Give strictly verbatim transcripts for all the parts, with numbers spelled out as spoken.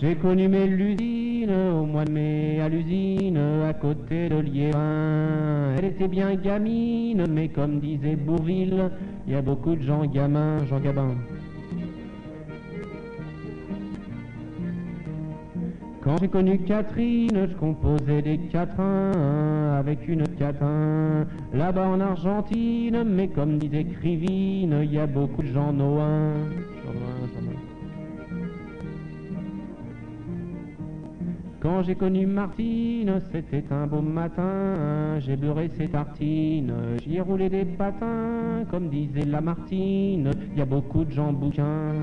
J'ai connu Mélusine au mois de mai à l'usine à côté de Liévin. Elle était bien gamine, mais comme disait Bourville, il y a beaucoup de gens gamins, Jean Gabin. Quand j'ai connu Catherine, je composais des quatrains avec une catin. Là-bas en Argentine, mais comme disait Crivine, il y a beaucoup de gens noins. Quand j'ai connu Martine, c'était un beau matin, j'ai beurré ses tartines, j'y ai roulé des patins, comme disait Lamartine, il y a beaucoup de gens bouquins.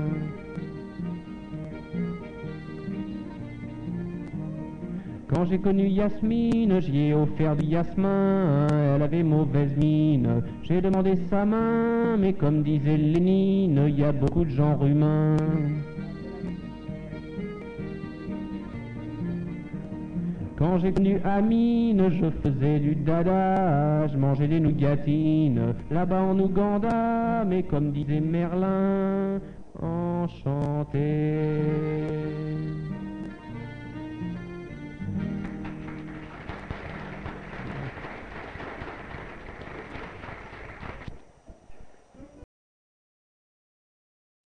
Quand j'ai connu Yasmine, j'y ai offert du Yasmin, elle avait mauvaise mine, j'ai demandé sa main, mais comme disait Lénine, il y a beaucoup de gens humains. Quand j'ai connu Amine, je faisais du dada, je mangeais des nougatines, là-bas en Ouganda, mais comme disait Merlin, enchanté.